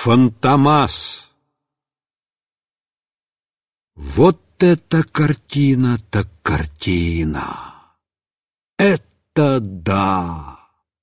Фантомас. Вот эта картина так картина! Это да!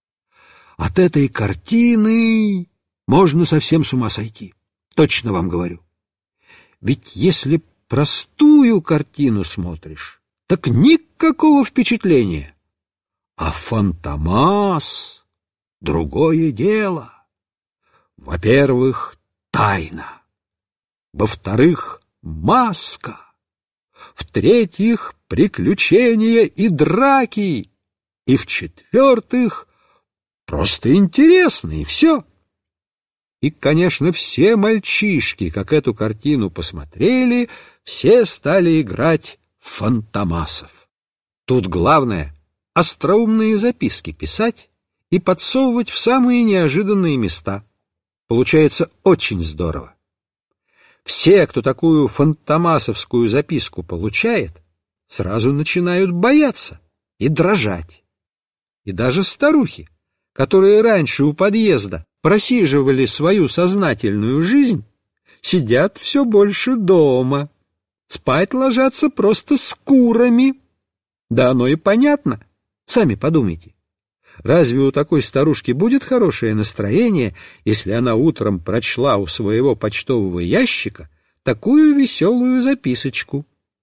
От этой картины можно совсем с ума сойти. Точно вам говорю. Ведь если простую картину смотришь, так никакого впечатления. А Фантомас — другое дело. Во-первых, тайна. Во-вторых, маска. В-третьих, приключения и драки. И в-четвертых, просто интересно, и все. И, конечно, все мальчишки, как эту картину посмотрели, все стали играть в фантомасов. Тут главное — остроумные записки писать и подсовывать в самые неожиданные места. Получается очень здорово. Все, кто такую фантомасовскую записку получает, сразу начинают бояться и дрожать. И даже старухи, которые раньше у подъезда просиживали свою сознательную жизнь, сидят все больше дома. Спать ложатся просто с курами. Да оно и понятно. Сами подумайте. Разве у такой старушки будет хорошее настроение, если она утром прочла у своего почтового ящика такую веселую записочку?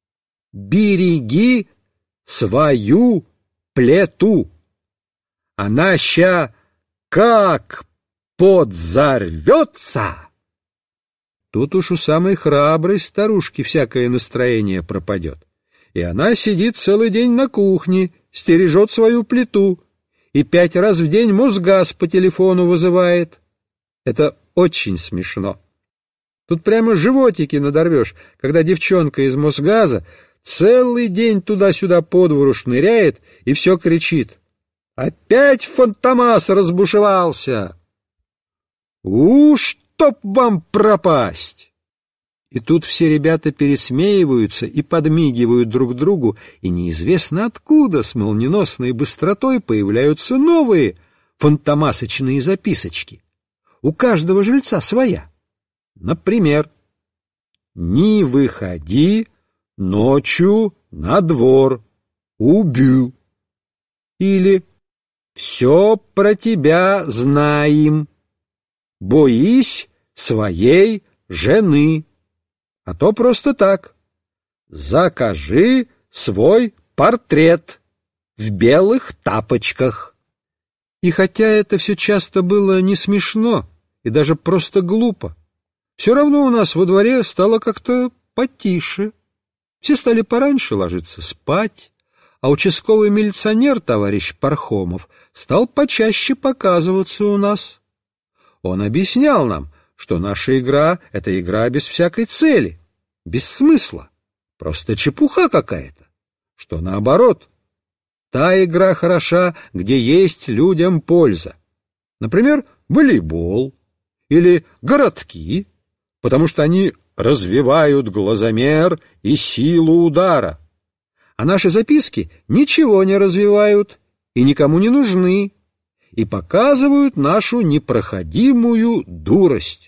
«Береги свою плету. Она ща как подзарвется!» Тут уж у самой храброй старушки всякое настроение пропадет. И она сидит целый день на кухне, стережет свою плиту и 5 раз в день Мосгаз по телефону вызывает. Это очень смешно. Тут прямо животики надорвешь, когда девчонка из Мосгаза целый день туда-сюда по двору шныряет и все кричит: «Опять Фантомас разбушевался! Чтоб вам пропасть!» И тут все ребята пересмеиваются и подмигивают друг другу, и неизвестно откуда с молниеносной быстротой появляются новые фантомасочные записочки. У каждого жильца своя. Например: «Не выходи ночью на двор, убью». Или «Все про тебя знаем, боись своей жены». А то просто так: «Закажи свой портрет в белых тапочках». И хотя это все часто было не смешно и даже просто глупо, все равно у нас во дворе стало как-то потише. Все стали пораньше ложиться спать, а участковый милиционер, товарищ Пархомов, стал почаще показываться у нас. Он объяснял нам, что наша игра — это игра без всякой цели, без смысла, просто чепуха какая-то, что наоборот, та игра хороша, где есть людям польза. Например, волейбол или городки, потому что они развивают глазомер и силу удара. А наши записки ничего не развивают и никому не нужны, и показывают нашу непроходимую дурость.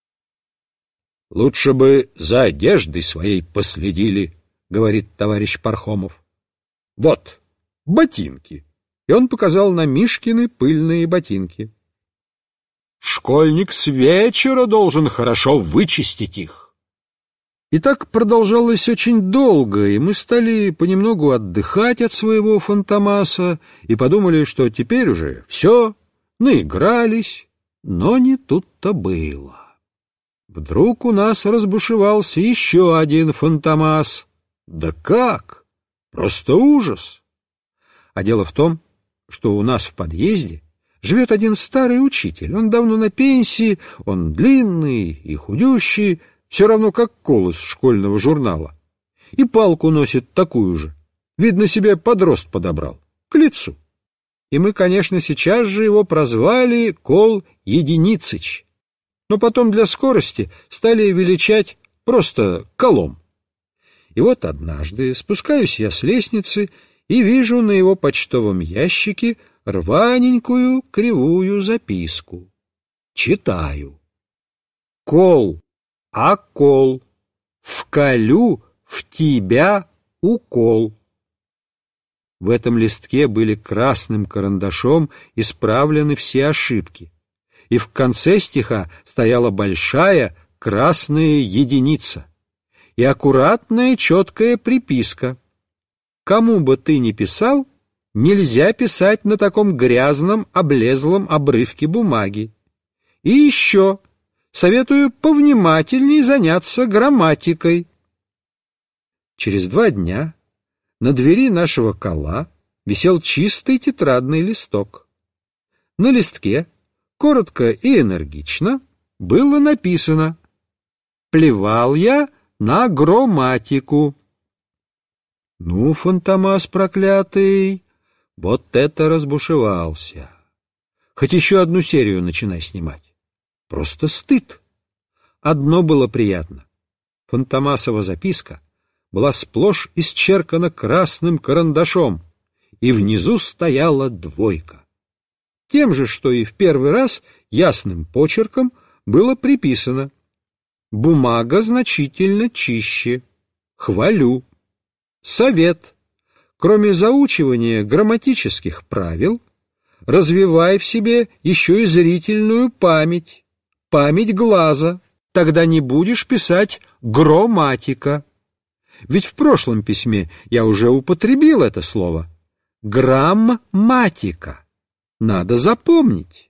«Лучше бы за одеждой своей последили», — говорит товарищ Пархомов. «Вот, ботинки». И он показал на Мишкины пыльные ботинки. «Школьник с вечера должен хорошо вычистить их». И так продолжалось очень долго, и мы стали понемногу отдыхать от своего фантомаса и подумали, что теперь уже все, наигрались, но не тут-то было. Вдруг у нас разбушевался еще один фантомас. Да как? Просто ужас! А дело в том, что у нас в подъезде живет один старый учитель. Он давно на пенсии, он длинный и худющий, все равно как колос школьного журнала. И палку носит такую же. Видно, себе подрост подобрал, к лицу. И мы, конечно, сейчас же его прозвали Кол Единицыч. Но потом для скорости стали величать просто Колом. И вот однажды спускаюсь я с лестницы и вижу на его почтовом ящике рваненькую кривую записку. Читаю. кол, а кол, вколю в тебя укол. В этом листке были красным карандашом исправлены все ошибки, и в конце стиха стояла большая красная единица и аккуратная четкая приписка: кому бы ты ни писал, нельзя писать на таком грязном, облезлом обрывке бумаги. И еще советую повнимательней заняться грамматикой. Через 2 дня на двери нашего кола висел чистый тетрадный листок. На листке коротко и энергично было написано: «Плевал я на грамматику». Ну, Фантомас проклятый, вот это разбушевался. Хоть еще одну серию начинай снимать. Просто стыд. Одно было приятно. Фантомасова записка была сплошь исчеркана красным карандашом, и внизу стояла 2. Тем же, что и в первый раз, ясным почерком было приписано: бумага значительно чище. Хвалю. Совет. Кроме заучивания грамматических правил, развивай в себе еще и зрительную память, память глаза. Тогда не будешь писать грамматика. Ведь в прошлом письме я уже употребил это слово. Грамматика. Надо запомнить.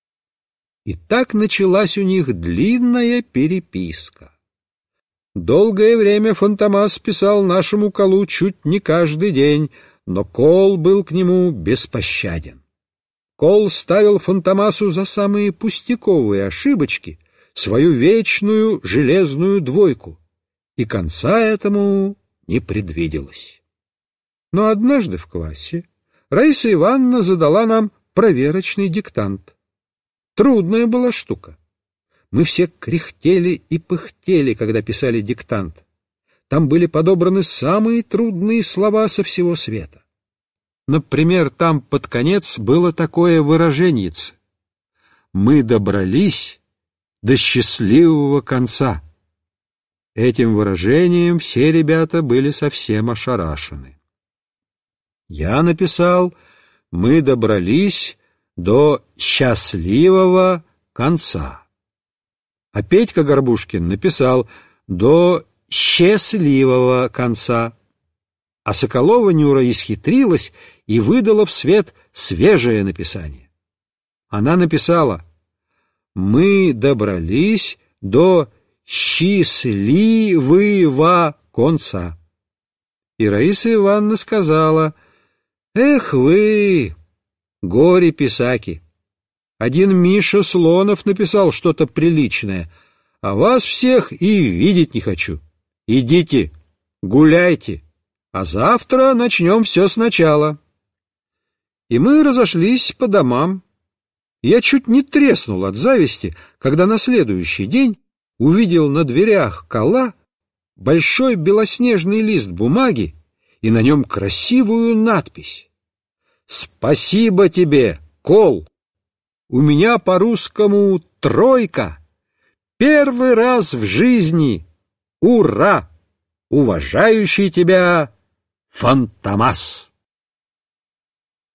И так началась у них длинная переписка. Долгое время Фантомас писал нашему колу чуть не каждый день, но кол был к нему беспощаден. Кол ставил Фантомасу за самые пустяковые ошибочки свою вечную железную 2, и конца этому не предвиделось. Но однажды в классе Раиса Ивановна задала нам проверочный диктант. Трудная была штука. Мы все кряхтели и пыхтели, когда писали диктант. Там были подобраны самые трудные слова со всего света. Например, там под конец было такое выраженьице: «Мы добрались до счастливого конца». Этим выражением все ребята были совсем ошарашены. Я написал: «Мы добрались до счастливого конца». А Петька Горбушкин написал: «до счастливого конца». А Соколова Нюра исхитрилась и выдала в свет свежее написание. Она написала: «Мы добрались до счастливого конца». И Раиса Ивановна сказала: «Эх вы, горе-писаки! Один Миша Слонов написал что-то приличное, а вас всех и видеть не хочу. Идите, гуляйте, а завтра начнем все сначала». И мы разошлись по домам. Я чуть не треснул от зависти, когда на следующий день увидел на дверях кола большой белоснежный лист бумаги и на нем красивую надпись: «Спасибо тебе, кол! У меня по-русскому 3. Первый раз в жизни! Ура! Уважающий тебя Фантомас!»